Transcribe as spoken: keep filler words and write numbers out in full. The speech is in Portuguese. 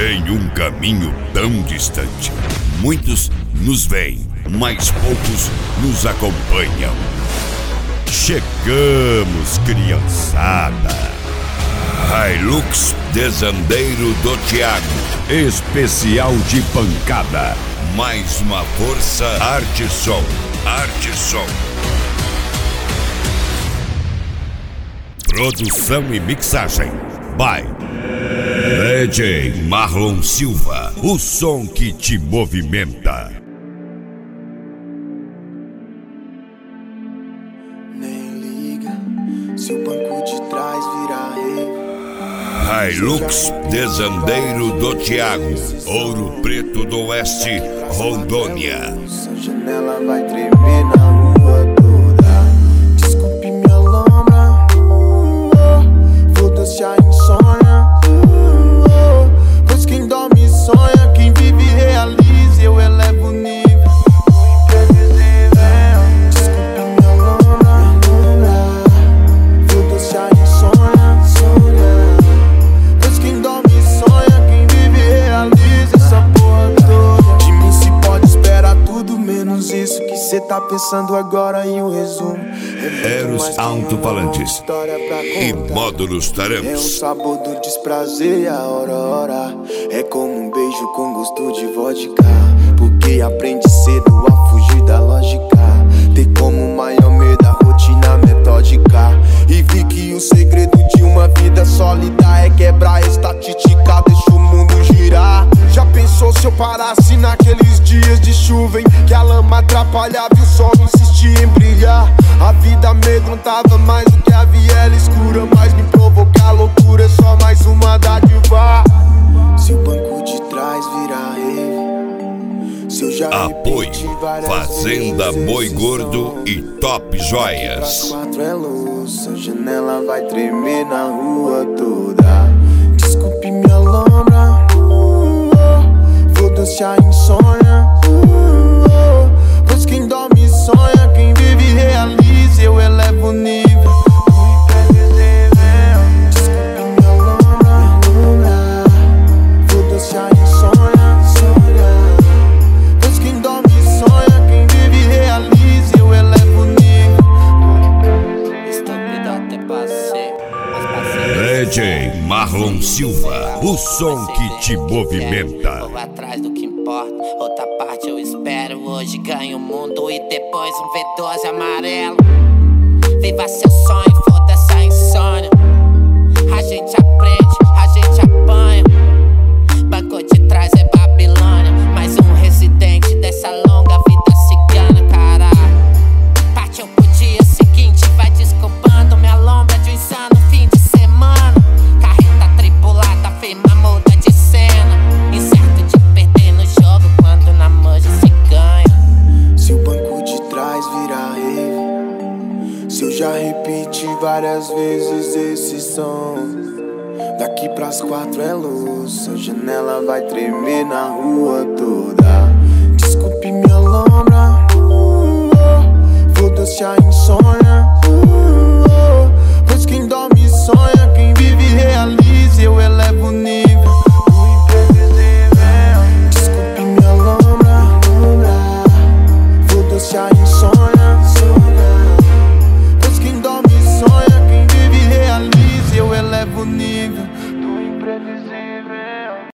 Em um caminho tão distante, muitos nos veem, mas poucos nos acompanham. Chegamos, criançada! Hilux Desandeiro do Thiago, especial de pancada. Mais uma força Arte Som. Arte Som. Produção e mixagem by D J Marlon Silva. O som que te movimenta. Nem liga se o banco de trás virar rei. Hilux Desandeiro do Thiago, Ouro Preto do Oeste, Rondônia. Sua janela vai tremer na rua toda. Desculpe minha lombra, foda-se a insônia, pois quem dorme sonha, quem vive realiza, eu elevo o nível. Desculpe minha lombra, foda-se a insônia, pois quem dorme sonha, quem vive realiza essa porra toda. De mim se pode esperar tudo menos isso que cê tá pensando agora em um resumo. Eros alto-falantes e módulos É o Tarampos. sabor do desprazer e a hora, hora. É como um beijo com gosto de vodka, porque aprende cedo a fugir da lógica. Ter como maior medo a rotina metódica. E vi que o segredo de uma vida sólida é quebrar a estatística, deixa o mundo girar. Já pensou se eu parasse naqueles dias de chuva em que a lama atrapalhava e o sol insistia em brilhar? A vida amedrontava mais do que a viela escura, mas me provocar loucura é só mais uma dádiva. Se o banco de trás virar rei, se eu já Apoio repeti várias Fazenda vezes Boi esse Gordo som. e Top Pras Joias. quatro é luz, a janela vai tremer na rua toda. Desculpe minha lombra, foda-se a insônia, pois quem dorme sonha, quem vive realiza, eu elevo o nível. Desculpe minha lombra, foda-se a insônia, pois quem dorme sonha, quem vive realiza, eu elevo o nível. Estúpido até passei, mas passei. D J Marlon Silva, o som que te movimenta. Vou atrás do que importa, outra parte eu espero. Hoje ganho o mundo e depois um V doze amarelo. Viva seu sonho, foda-se a insônia. A gente aprende, a gente apanha. Banco de trás é Babilônia, mais um residente dessa longa vida cigana, caralho. Partiu pro dia seguinte, vai desculpando minha lombra de um insano fim de semana. Carreta tripulada, firma muda de cena. Incerto de perder no jogo quando na manja se ganha. Se o banco de trás virar rei, se eu já repeti várias vezes esse som. Daqui pras quatro é luz, a janela vai tremer na rua toda. Desculpe minha lombra, foda-se a insônia,